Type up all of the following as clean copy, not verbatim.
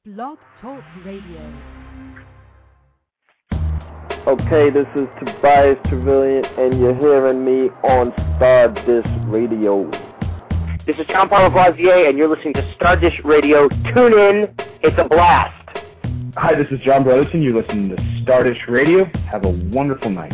Blog Talk Radio. Okay, this is Tobias Trevelyan, and you're hearing me on Stardish Radio. This is John Paul Lavoisier, and you're listening to Stardish Radio. Tune in. It's a blast. Hi, this is John Brotherton. You're listening to Stardish Radio. Have a wonderful night.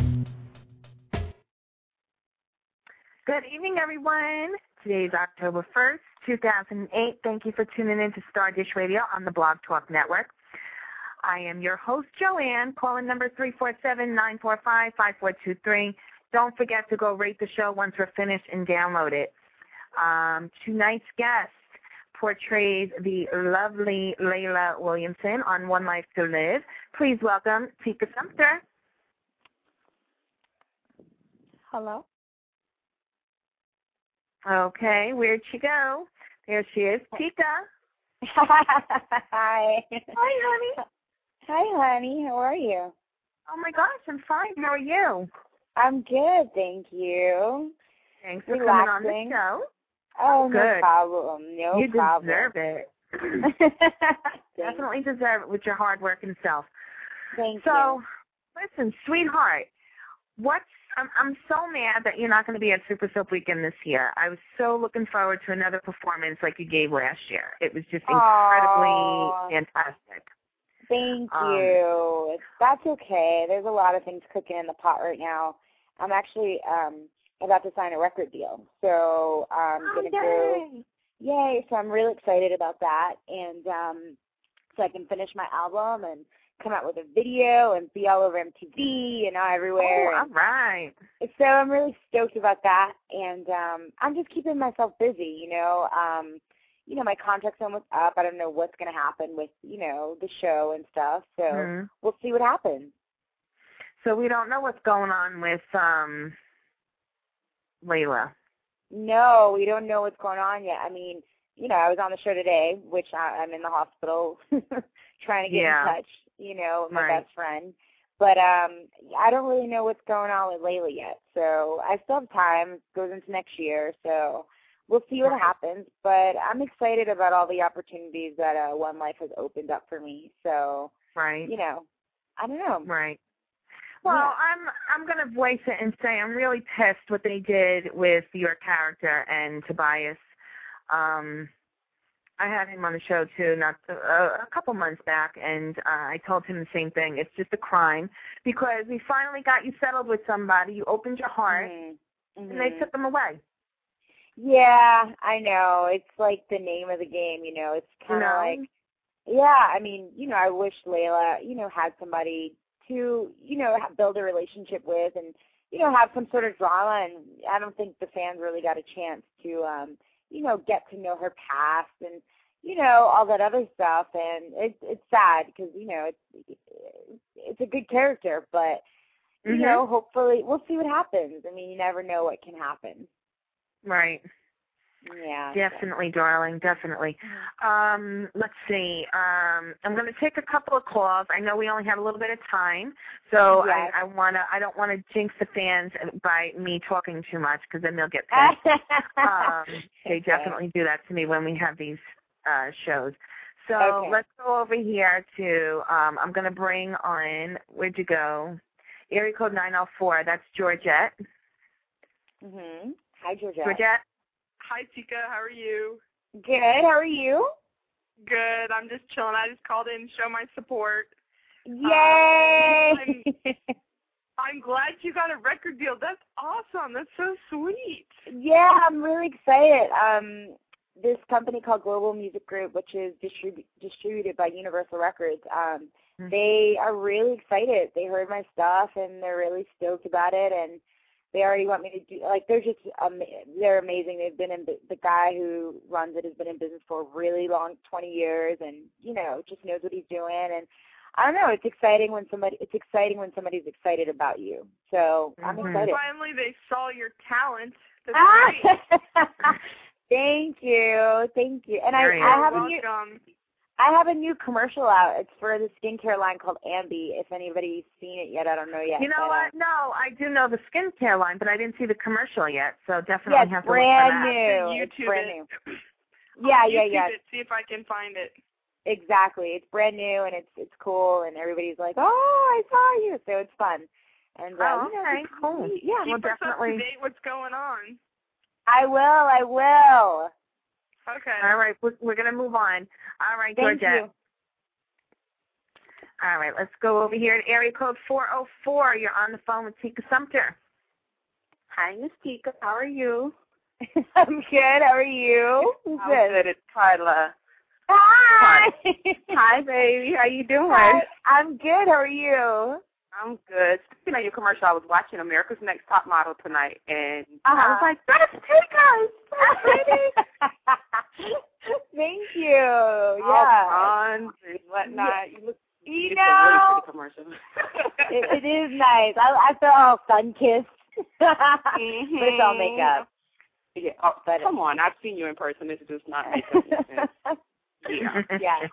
Good evening, everyone. Today is October 1st, 2008. Thank you for tuning in to Stardish Radio on the Blog Talk Network. I am your host, Joanne, calling number 347-945-5423. Don't forget to go rate the show once we're finished and download it. Tonight's guest portrays the lovely Layla Williamson on One Life to Live. Please welcome Tika Sumpter. Hello. Okay, where'd she go? There she is, Tika. Hi. Hi, honey. Hi, honey. How are you? Oh, my gosh, I'm fine. How are you? I'm good, thank you. Thanks for coming on the show. Oh, good. No problem. No problem. You deserve it. Definitely deserve it with your hard-working self. Thank you. So, listen, sweetheart, I'm so mad that you're not going to be at Super Soap Weekend this year. I was so looking forward to another performance like you gave last year. It was just incredibly fantastic. Thank you. That's okay. There's a lot of things cooking in the pot right now. I'm actually about to sign a record deal. So I'm going to go. Yay. So I'm really excited about that. And so I can finish my album and come out with a video and be all over MTV and everywhere. Oh, all right. So I'm really stoked about that. And I'm just keeping myself busy, you know. My contract's almost up. I don't know what's going to happen with, the show and stuff. So we'll see what happens. So we don't know what's going on with Layla. No, we don't know what's going on yet. I mean, I was on the show today, which I'm in the hospital trying to get in touch, with my best friend. But I don't really know what's going on with Layla yet. So I still have time. It goes into next year. So we'll see what happens, but I'm excited about all the opportunities that One Life has opened up for me. So, I don't know. Right. Well, I'm going to voice it and say I'm really pissed what they did with your character and Tobias. I had him on the show too, a couple months back, and I told him the same thing. It's just a crime because we finally got you settled with somebody. You opened your heart, and they took them away. Yeah, I know. It's like the name of the game, It's kind of like, I mean, I wish Layla, had somebody to, build a relationship with and, have some sort of drama. And I don't think the fans really got a chance to, get to know her past and, all that other stuff. And it's sad because, it's a good character. But, hopefully we'll see what happens. I mean, you never know what can happen. Right. Yeah. Definitely, darling, definitely. Let's see. I'm going to take a couple of calls. I know we only have a little bit of time, so I don't want to jinx the fans by me talking too much because then they'll get pissed. They definitely do that to me when we have these shows. So let's go over here to, I'm going to bring on, where'd you go? Area code 904, that's Georgette. Hi, Georgette. Georgette. Hi, Tika. How are you? Good. How are you? Good. I'm just chilling. I just called in to show my support. Yay! I'm glad you got a record deal. That's awesome. That's so sweet. Yeah, I'm really excited. This company called Global Music Group, which is distributed by Universal Records, they are really excited. They heard my stuff, and they're really stoked about it, and they already want me to do, they're amazing. They've been the guy who runs it has been in business for a really long, 20 years and, just knows what he's doing. And I don't know, it's exciting when somebody's excited about you. So I'm excited. Finally, they saw your talent. That's great. Thank you. And I have a new commercial out. It's for the skincare line called Ambi. If anybody's seen it yet, I don't know yet. You know what? No, I do know the skincare line, but I didn't see the commercial yet. So definitely have to look for that. Brand new. YouTube it's brand it. new. Yeah. It, see if I can find it. Exactly. It's brand new and it's cool and everybody's like, oh, I saw you. So it's fun. And okay, cool. Yeah, we'll Keep us up to definitely. date what's going on. I will. Okay. All right, we're going to move on. All right, Thank Georgette. you. All right, let's go over here to area code 404. You're on the phone with Tika Sumter. Hi, Miss Tika. How are you? I'm good. How are you? I'm good. It's Carla. Hi. Hi, baby. How you doing? Hi. I'm good. How are you? I'm good. Speaking of your commercial, I was watching America's Next Top Model tonight, and I was like, that's Tika. Thank you. All bronze and whatnot. You it's a really know, pretty commercial. it is nice. I feel all sun-kissed. But it's all makeup. Yeah. Oh, but come on. I've seen you in person. It's just not makeup. Yeah.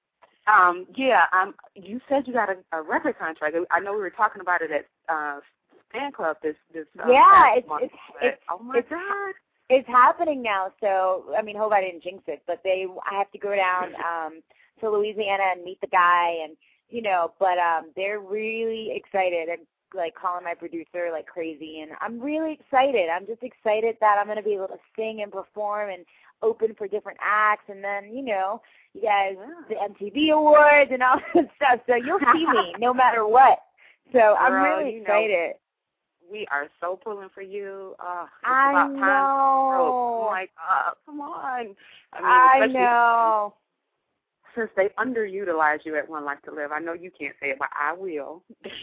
You said you got a record contract. I know we were talking about it at Fan Club this last month, oh my God. It's happening now. So, I mean, hope I didn't jinx it, but I have to go down to Louisiana and meet the guy and, but they're really excited and like calling my producer like crazy, and I'm really excited. I'm just excited that I'm going to be able to sing and perform and open for different acts, and then, you guys, the MTV Awards and all that stuff, so you'll see me no matter what. So I'm really excited. We are so pulling for you. I about know. Time. Oh my God, come on. I know. Since they underutilize you at One Life to Live, I know you can't say it, but I will.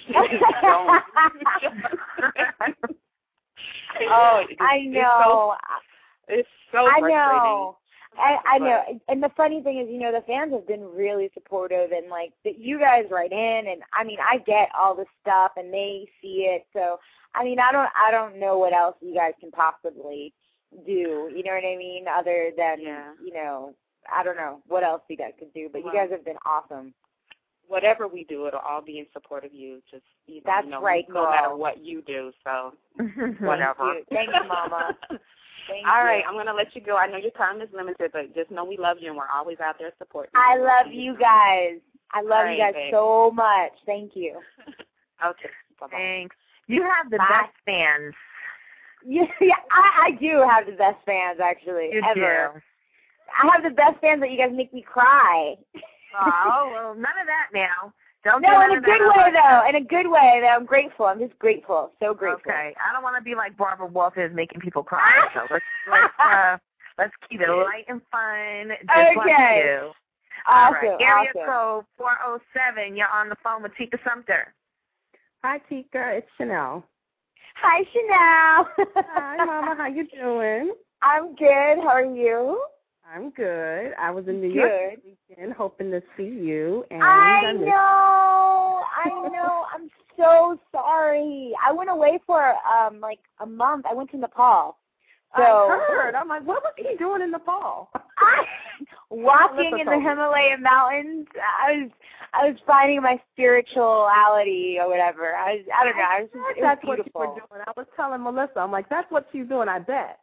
I know. It's so frustrating. I know. I know. And the funny thing is, the fans have been really supportive, and like that you guys write in, and I mean, I get all this stuff, and they see it. So, I mean, I don't know what else you guys can possibly do. You know what I mean? Other than, I don't know what else you guys could do, but you guys have been awesome. Whatever we do, it'll all be in support of you. Just that's right, no matter what you do. So whatever. Thanks, Mama. Thank all you. right, I'm gonna let you go. I know your time is limited, but just know we love you and we're always out there supporting you. I love you guys. I love you guys babe. so much. Thank you. Okay. Bye-bye. Thanks. You have the best fans. Yeah, I do have the best fans actually You ever. do. I have the best fans that you guys make me cry. Oh, well, none of that now. Don't No, do in a good way, though. In a good way, though. I'm grateful. I'm just grateful. So grateful. Okay. I don't want to be like Barbara Walters making people cry. So let's keep it light and fun. Just like you. Awesome. All right. Area awesome. code 407. You're on the phone with Tika Sumter. Hi, Tika. It's Chanel. Hi, Chanel. Hi, Mama. How you doing? I'm good. How are you? I'm good. I was in New York this weekend hoping to see you. And I know. I'm so sorry. I went away for like a month. I went to Nepal. So, I heard. I'm like, what was he doing in Nepal? Walking in the Himalayan mountains. I was finding my spirituality or whatever. I don't know. That's beautiful. what you were doing. I was telling Melissa, I'm like, that's what she's doing, I bet.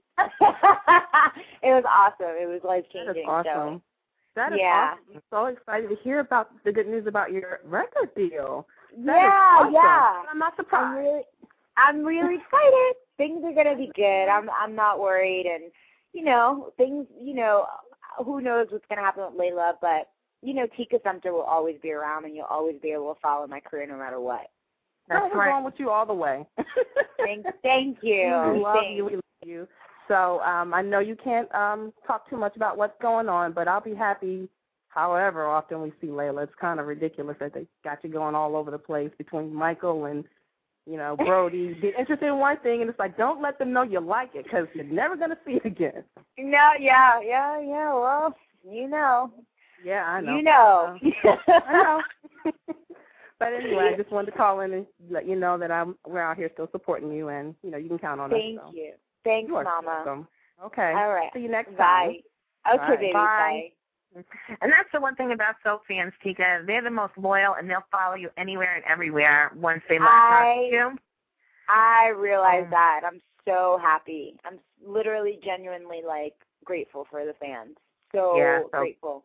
It was awesome. It was life-changing. That is awesome. So. That is awesome. I'm so excited to hear about the good news about your record deal. That is awesome. Yeah. I'm not surprised. I'm really excited. Things are gonna be good. I'm not worried, and things. Who knows what's gonna happen with Layla, but Tika Sumter will always be around, and you'll always be able to follow my career no matter what. That's right. Going with you all the way. Thank you. We love you. We love you. So I know you can't talk too much about what's going on, but I'll be happy however often we see Layla. It's kind of ridiculous that they got you going all over the place between Michael and, Brody. Get interested in one thing, and it's like, don't let them know you like it because you're never going to see it again. No, yeah. Well, Yeah, I know. I know. But anyway, I just wanted to call in and let you know that we're out here still supporting you, and, you can count on us. Thank you. Thanks, Mama. Welcome. Okay. All right. See you next time. Bye. Okay, baby. Bye. And that's the one thing about soap fans, Tika. They're the most loyal, and they'll follow you anywhere and everywhere once they learn to talk to you. I realize that. I'm so happy. I'm literally, genuinely, grateful for the fans. So grateful.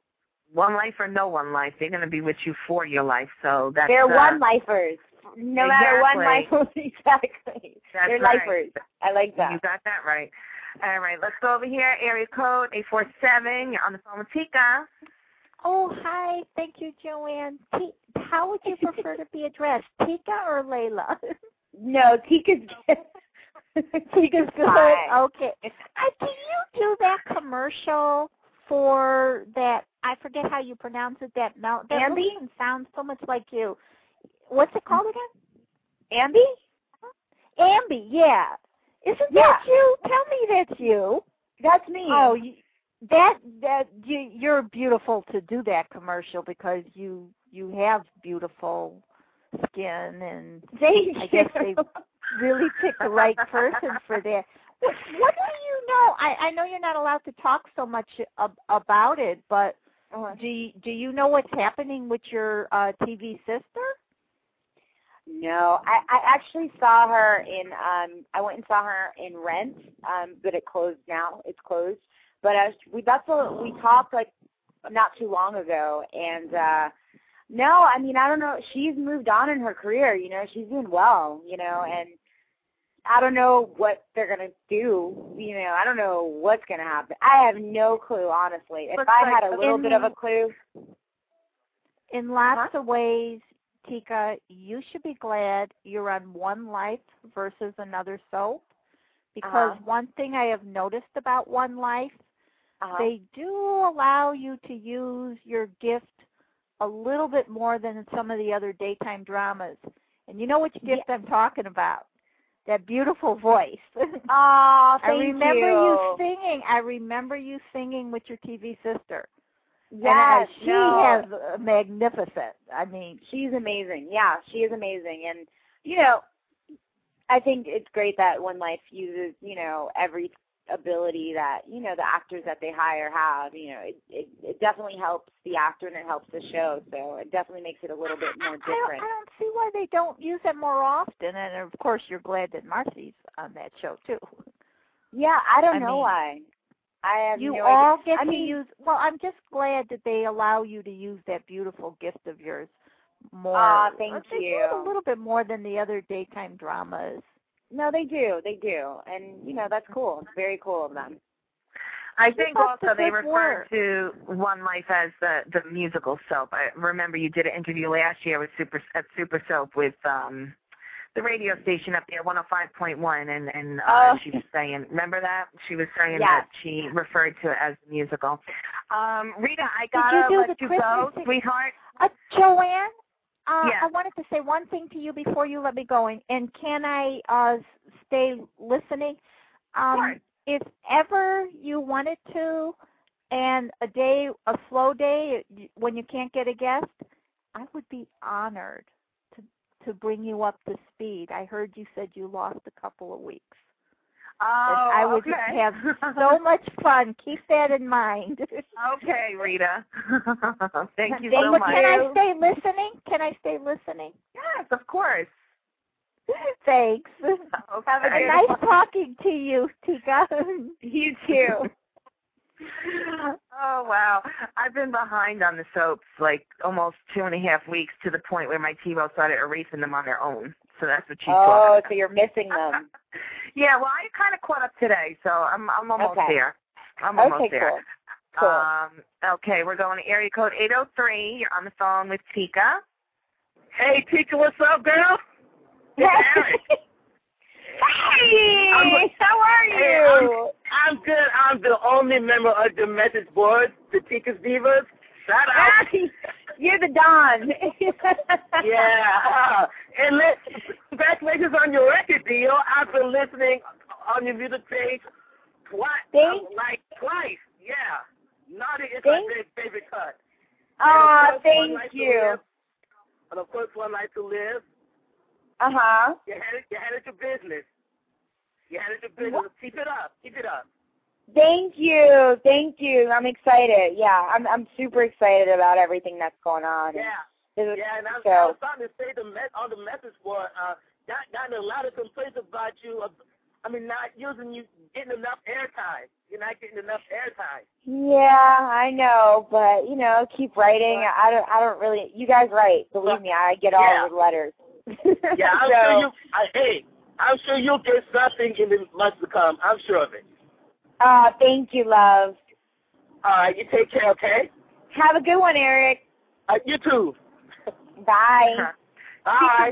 one life or no one life. They're going to be with you for your life. So that's they're one-lifers. No matter one life. Exactly. They're lifers. I like that. You got that right. All right, let's go over here. Area code 847. You're on the phone with Tika. Oh, hi. Thank you, Joanne. How would you prefer to be addressed, Tika or Layla? No, Tika's good. Tika's good. Okay. Can you do that commercial for that? I forget how you pronounce it. That Ambi? Sounds so much like you. What's it called again? Ambi? Ambi, yeah. Isn't that you? Tell me that's you. That's me. Oh, you're beautiful to do that commercial because you have beautiful skin, and I guess they really picked the right person for that. What do you know? I know you're not allowed to talk so much about it, but do you know what's happening with your TV sister? No, I actually saw her in I went and saw her in Rent, but it closed now. It's closed. But we talked like not too long ago, and no, I mean, I don't know. She's moved on in her career, you know. She's doing well, you know, and I don't know what they're gonna do, you know. I don't know what's gonna happen. I have no clue, honestly. If I had a little bit of a clue. In lots of ways, Tika, you should be glad you're on One Life versus another soap, because one thing I have noticed about One Life, they do allow you to use your gift a little bit more than in some of the other daytime dramas. And you know which gift I'm talking about. That beautiful voice. Oh, thank you. I remember you singing with your TV sister. Yes, she has magnificent. I mean, she's amazing. Yeah, she is amazing. And, you know, I think it's great that One Life uses, you know, every ability that, you know, the actors that they hire have. You know, it definitely helps the actor and it helps the show. So it definitely makes it a little bit more different. I don't see why they don't use it more often. And, of course, you're glad that Marcy's on that show, too. Yeah, I don't know why. I have you no all idea. get to use. Well, I'm just glad that they allow you to use that beautiful gift of yours more. Thank you. They do a little bit more than the other daytime dramas. No, they do, and you know that's cool. It's very cool of them. I think also they refer to One Life as the musical soap. I remember you did an interview last year with Super Soap with the radio station up there, 105.1, and she was saying, remember that? She was saying that she referred to it as the musical. Rita, I gotta let you go, sweetheart. Joanne, I wanted to say one thing to you before you let me go, and can I stay listening? If ever you wanted to, and a slow day when you can't get a guest, I would be honored to bring you up to speed. I heard you said you lost a couple of weeks. I would have so much fun. Keep that in mind. Okay, Rita. Thank you so much. Can I stay listening? Yes, of course. Thanks. Okay. Have a nice talking to you, Tika. You too. Oh, wow. I've been behind on the soaps like almost 2.5 weeks, to the point where my TiVo started erasing them on their own. So that's what she's talking about. So you're missing them. Yeah, well, I kind of caught up today, so I'm almost there. I'm almost there. Cool. Okay, we're going to area code 803. You're on the phone with Tika. Hey, Tika, what's up, girl? Hey, how are you? I'm good. I'm the only member of the message board, the Tika's Divas. Shout out. You're the Don. Yeah. And congratulations on your record deal. I've been listening on your music page twice. Yeah. Naughty is my favorite cut. Oh, thank you. And of course, One Life to Live. Uh-huh. You handled your business. You handled your business. Keep it up. Keep it up. Thank you. I'm excited. Yeah, I'm super excited about everything that's going on. Yeah. And I was starting to say on the message board, gotten a lot of complaints about you, not using you, getting enough airtime. You're not getting enough airtime. Yeah, I know, but keep writing. I don't really. You guys write. Believe me, I get all the letters. Yeah, I'm sure you. I'm sure you'll get something in the months to come. I'm sure of it. Thank you, love. All right, you take care, okay? Have a good one, Eric. You too. Bye. Bye.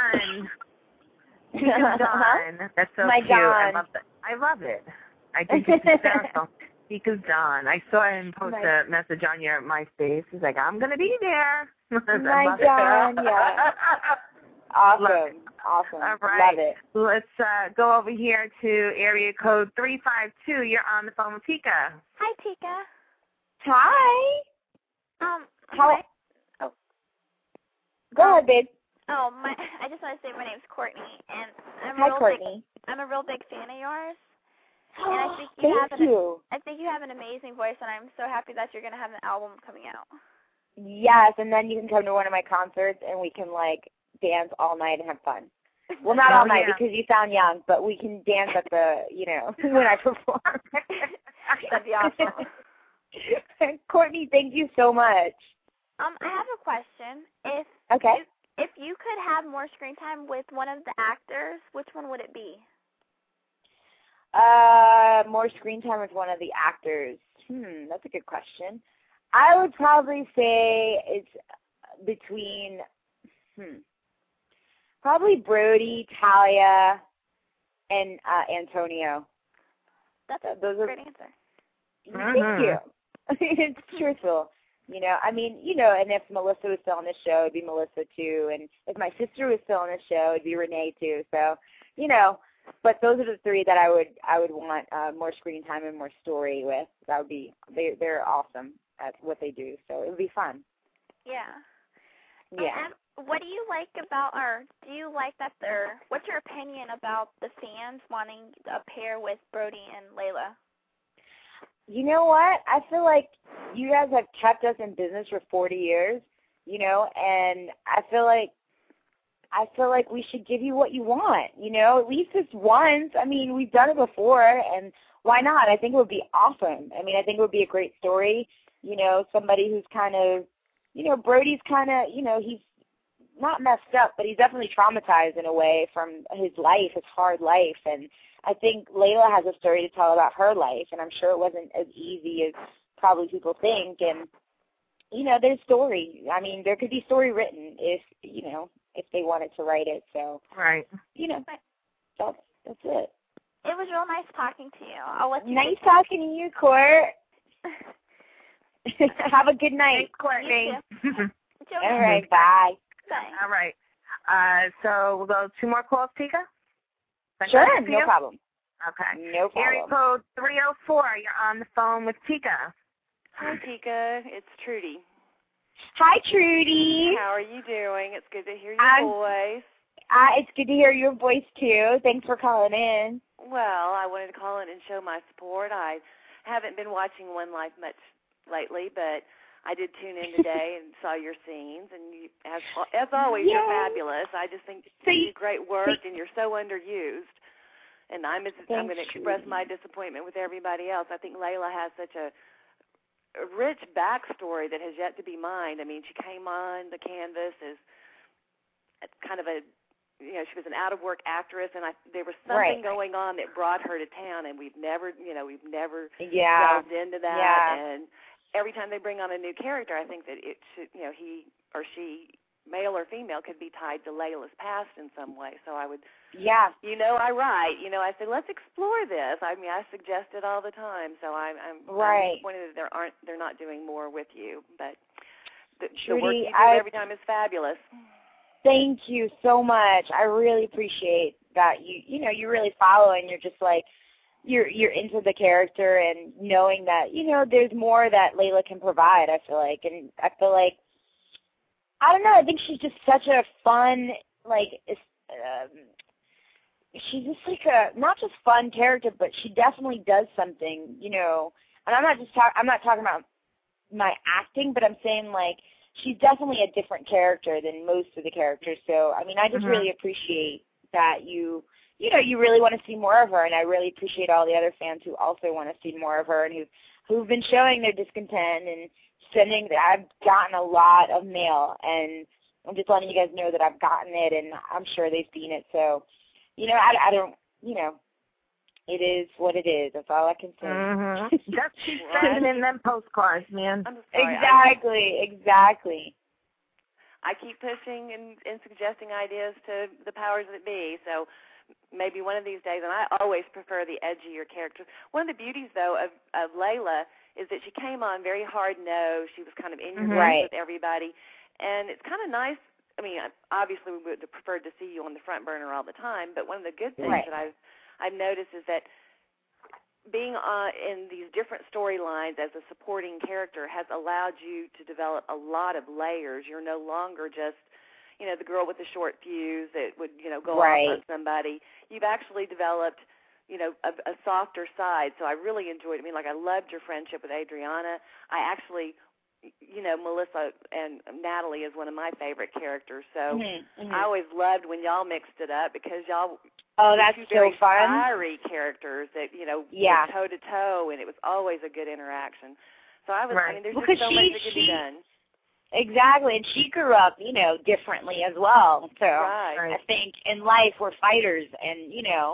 Tika's Dawn. That's so My cute. Dawn. I love it. I think it's hysterical. Tika's Dawn. I saw him post a message on your MySpace. He's like, I'm going to be there. My Dawn, yeah. Awesome. Awesome. All right. Love it. Let's go over here to area code 352. You're on the phone with Tika. Hi, Tika. Hi. Oh. Go ahead, babe. I just want to say my name's Courtney, and Hi, Courtney. I'm a real big fan of yours. And I think I think you have an amazing voice, and I'm so happy that you're going to have an album coming out. Yes, and then you can come to one of my concerts, and we can, dance all night and have fun. Well, not all night because you sound young, but we can dance at the, when I perform. That'd be awesome. Courtney, thank you so much. I have a question. If you could have more screen time with one of the actors, which one would it be? More screen time with one of the actors. That's a good question. I would probably say it's between, probably Brody, Talia, and Antonio. That's a great answer. Thank you. It's truthful. And if Melissa was still on the show, it'd be Melissa too. And if my sister was still on the show, it'd be Renee too. So, but those are the three that I would want more screen time and more story with. That would be, they're awesome at what they do. So it would be fun. Yeah. Yeah. And what do you like about, or do you like that what's your opinion about the fans wanting a pair with Brody and Layla? You know what? I feel like you guys have kept us in business for 40 years, and I feel like we should give you what you want, at least just once. We've done it before, and why not? I think it would be awesome. I think it would be a great story, somebody who's kind of, Brody's kind of, he's not messed up, but he's definitely traumatized in a way from his life, his hard life, and I think Layla has a story to tell about her life, and I'm sure it wasn't as easy as probably people think. And, there's story. There could be story written if they wanted to write it. So, right. That's it. It was real nice talking to you. I'll let you. Nice talking to you, Court. Have a good night. Thanks, Courtney. All right, bye. Bye. All right. So we'll go 2 more calls, Tika? Sure, no problem. Okay. No problem. Area code 304, you're on the phone with Tika. Hi, Tika. It's Trudy. Hi, Trudy. How are you doing? It's good to hear your voice. It's good to hear your voice, too. Thanks for calling in. Well, I wanted to call in and show my support. I haven't been watching One Life much lately, but I did tune in today and saw your scenes, and you, as always, you're fabulous. I just think you do great work, and you're so underused. And I'm going to express my disappointment with everybody else. I think Layla has such a rich backstory that has yet to be mined. She came on the canvas as kind of she was an out-of-work actress, and there was something going on that brought her to town, and we've never delved into that. Yeah. And every time they bring on a new character, I think that it should, he or she, male or female, could be tied to Layla's past in some way. So I would, I write, I said, let's explore this. I suggest it all the time. So I'm disappointed that they're not doing more with you. But the work you do every time is fabulous. Thank you so much. I really appreciate that. You really follow, and you're just like, you're into the character and knowing that, there's more that Layla can provide, I feel like. And I feel like, I don't know, I think she's just such a fun, she's just like a, not just fun character, but she definitely does something, and I'm not talking about my acting, but I'm saying, she's definitely a different character than most of the characters. So, I just really appreciate that you you really want to see more of her, and I really appreciate all the other fans who also want to see more of her and who've been showing their discontent and sending. I've gotten a lot of mail, and I'm just letting you guys know that I've gotten it, and I'm sure they've seen it. So, I don't, it is what it is. That's all I can say. Mm-hmm. Just keep sending in them postcards, man. I'm sorry. Exactly. I keep pushing and suggesting ideas to the powers that be. So maybe one of these days, and I always prefer the edgier characters. One of the beauties, though, of Layla is that she came on very hard-nosed. She was kind of in your face with everybody. And it's kind of nice. I mean, obviously we would have preferred to see you on the front burner all the time, but one of the good things that I've noticed is that being in these different storylines as a supporting character has allowed you to develop a lot of layers. You're no longer just, the girl with the short fuse that would, go off on somebody. You've actually developed, a softer side. So I really enjoyed it. I mean, I loved your friendship with Adriana. I actually, Melissa and Natalie is one of my favorite characters. So I always loved when y'all mixed it up because y'all that's two so very fun. fiery characters that, went toe to toe, and it was always a good interaction. So I mean, there's just so much that could be done. Exactly, and she grew up, differently as well. So I think in life we're fighters, and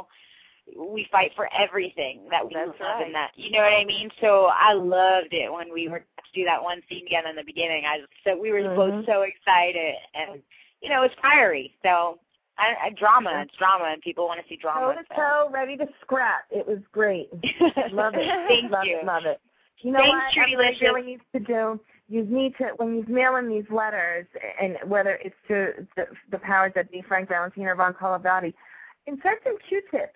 we fight for everything that we love, and that, you know what I mean. So I loved it when we were to do that one scene together in the beginning. We were both so excited, and it's fiery. So drama, it's drama, and people want to see drama. Toe to toe, ready to scrap. It was great. Love it. Thank you. Love it. You know what everybody really needs to do? You need to, when you mail in these letters, and whether it's to the powers that be, Frank Valentino or Von Colavati, insert some Q-tips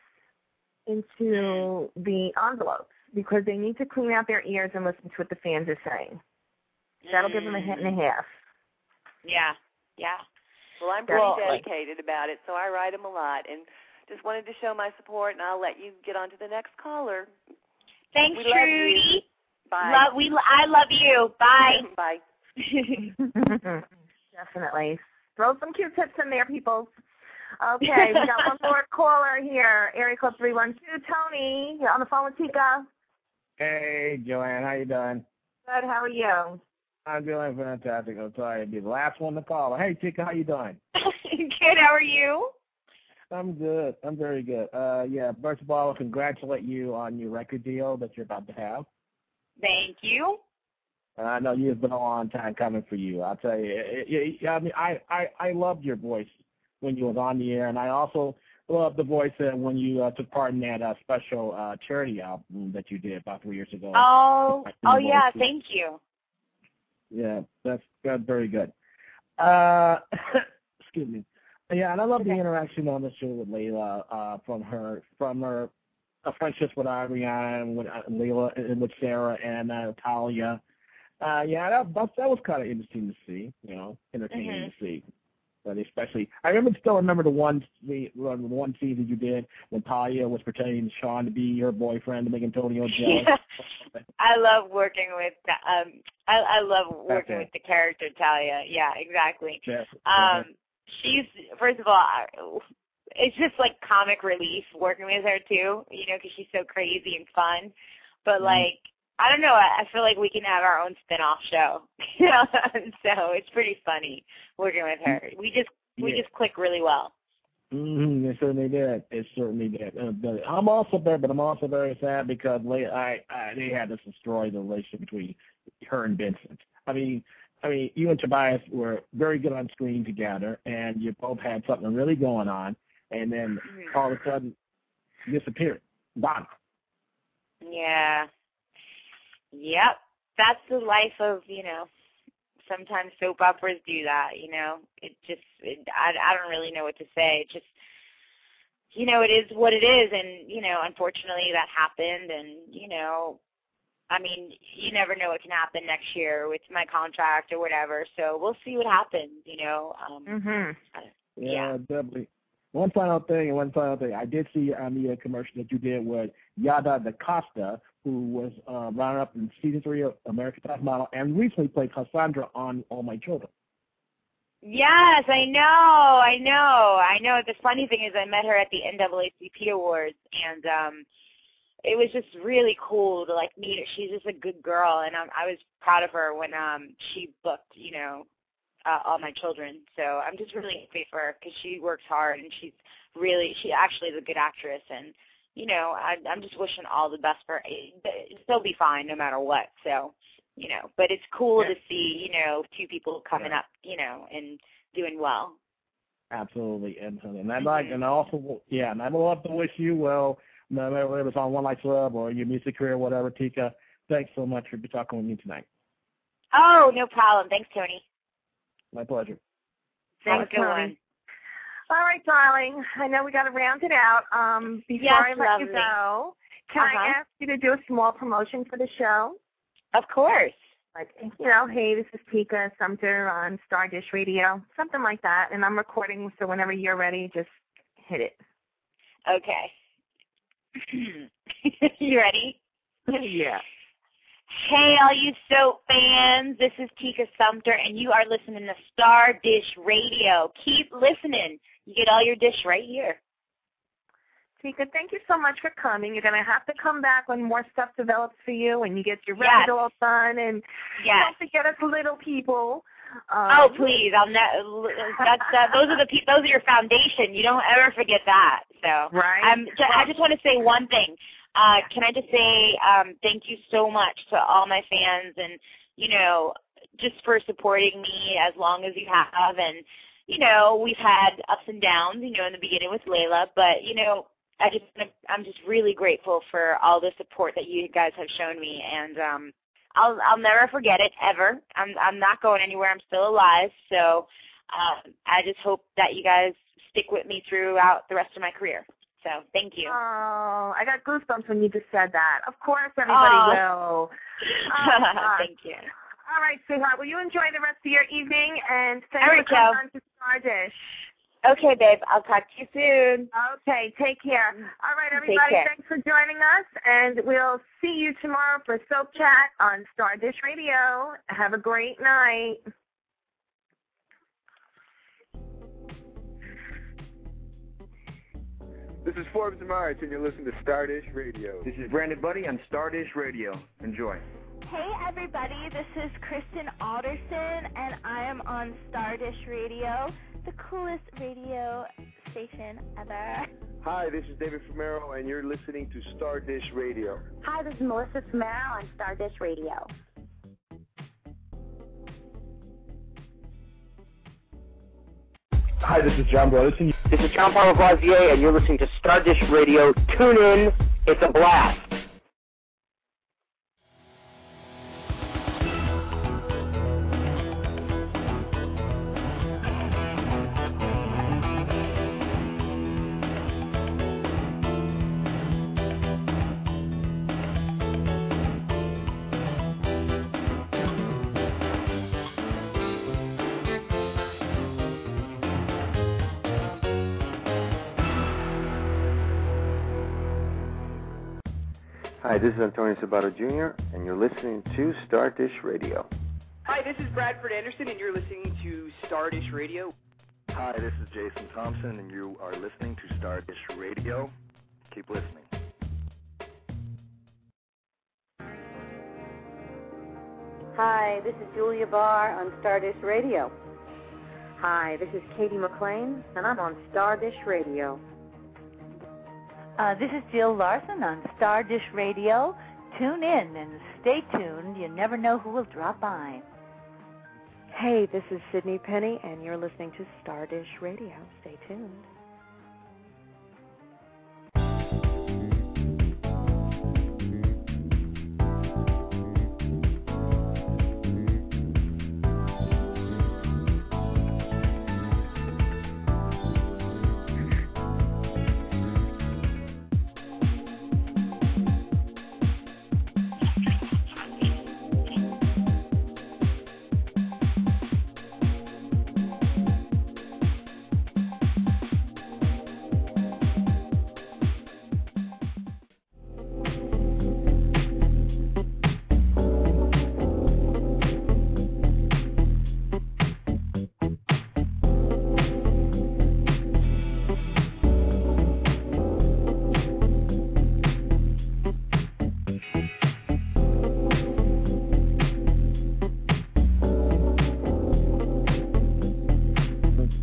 into the envelopes because they need to clean out their ears and listen to what the fans are saying. That'll give them a hint and a half. Yeah. Well, I'm pretty dedicated about it, so I write them a lot, and just wanted to show my support, and I'll let you get on to the next caller. Thanks, Trudy. Bye. I love you. Bye. Bye. Definitely. Throw some Q-tips in there, people. Okay, we got one more caller here. Area code 312. Tony, you're on the phone with Tika. Hey, Joanne. How you doing? Good. How are you? I'm doing fantastic. I'm sorry to be the last one to call. Hey, Tika, how you doing? Good. How are you? I'm good. I'm very good. First of all, I congratulate you on your record deal that you're about to have. Thank you. I know you've been a long time coming for you. I'll tell you. I mean, I loved your voice when you was on the air, and I also loved the voice when you took part in that special charity album that you did about 3 years ago. Oh yeah, thank you. Yeah, that's very good. Excuse me. Yeah, and I love the interaction on the show with Layla from her friendships with Ariane, with Layla, and with Sarah and Talia. That was kind of interesting to see, entertaining to see. But especially, I still remember the one scene that you did when Talia was pretending Sean to be your boyfriend to make Antonio jealous. Yeah. I love working with I love working with the character Talia. Yeah, exactly. Yes. She's, first of all, it's just like comic relief working with her too, because she's so crazy and fun. But I don't know, I feel like we can have our own spin-off show. So it's pretty funny working with her. We just click really well. It certainly did. I'm also very sad because they had to destroy the relationship between her and Vincent. I mean, you and Tobias were very good on screen together, and you both had something really going on, and then all of a sudden, disappeared. Gone. Yeah. Yep. That's the life of, sometimes soap operas do that, It just, I don't really know what to say. It just, it is what it is, and, unfortunately that happened, and, I mean, you never know what can happen next year with my contract or whatever, so we'll see what happens, Yeah, definitely. One final thing. I did see on the commercial that you did with Yada DaCosta, who was runner-up in Season 3 of America's Top Model and recently played Cassandra on All My Children. Yes, I know. The funny thing is I met her at the NAACP Awards, and it was just really cool to like meet her. She's just a good girl, and I was proud of her when she booked, all my children. So I'm just really happy for her because she works hard, and she actually is a good actress, and I'm just wishing all the best for her. She'll be fine no matter what. So, but it's cool to see, two people coming up, and doing well. Absolutely, and I'd like, and I also, and I'd love to wish you well, no matter whether it's on One Life Club or your music career, whatever. Tika, thanks so much for talking with me tonight. Oh, no problem. Thanks, Tony. My pleasure. Thanks, Tony. All right, darling. I know we got to round it out. Before I let you go, can I ask you to do a small promotion for the show? Of course. Like, hey, this is Tika Sumter on Star Dish Radio, something like that. And I'm recording, so whenever you're ready, just hit it. Okay. You ready? Yeah. Hey, all you soap fans, this is Tika Sumter, and you are listening to Star Dish Radio. Keep listening. You get all your dish right here. Tika, thank you so much for coming. You're going to have to come back when more stuff develops for you and you get your record all done. And don't forget us little people. Oh, please. Those are your foundation. You don't ever forget that. So I just want to say one thing. Can I just say thank you so much to all my fans and, just for supporting me as long as you have. And, we've had ups and downs, in the beginning with Layla. But, I'm just really grateful for all the support that you guys have shown me. And I'll never forget it, ever. I'm not going anywhere. I'm still alive. So I just hope that you guys stick with me throughout the rest of my career. So thank you. Oh, I got goosebumps when you just said that. Of course, everybody will. Thank you. All right, sweetheart. Will you enjoy the rest of your evening and thanks for coming on to Star Dish. Okay, babe. I'll talk to you soon. Okay, take care. All right, everybody. Thanks for joining us, and we'll see you tomorrow for Soap Chat on Star Dish Radio. Have a great night. This is Forbes March, and you're listening to Star Dish Radio. This is Brandon Buddy on Star Dish Radio. Enjoy. Hey, everybody. This is Kristen Alderson, and I am on Star Dish Radio, the coolest radio station ever. Hi, this is David Fumero, and you're listening to Star Dish Radio. Hi, this is Melissa Fumero on Star Dish Radio. Hi, this is John Brotherton. This is John Paul Lavoisier, and you're listening to Star Dish Radio. Tune in. It's a blast. Hi, this is Antonio Sabato Jr., and you're listening to Star Dish Radio. Hi, this is Bradford Anderson, and you're listening to Star Dish Radio. Hi, this is Jason Thompson, and you are listening to Star Dish Radio. Keep listening. Hi, this is Julia Barr on Star Dish Radio. Hi, this is Katie McLean, and I'm on Star Dish Radio. This is Jill Larson on Star Dish Radio. Tune in and stay tuned. You never know who will drop by. Hey, this is Sydney Penny, and you're listening to Star Dish Radio. Stay tuned.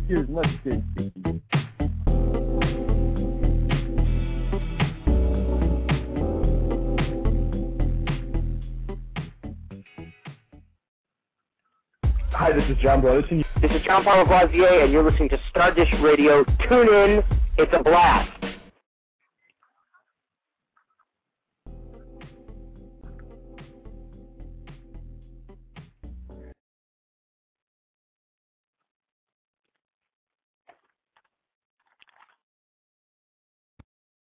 Here's Mustard Sticky. Hi, this is John Broderson. This is John Paul Lavoisier, and you're listening to Star Dish Radio. Tune in. It's a blast.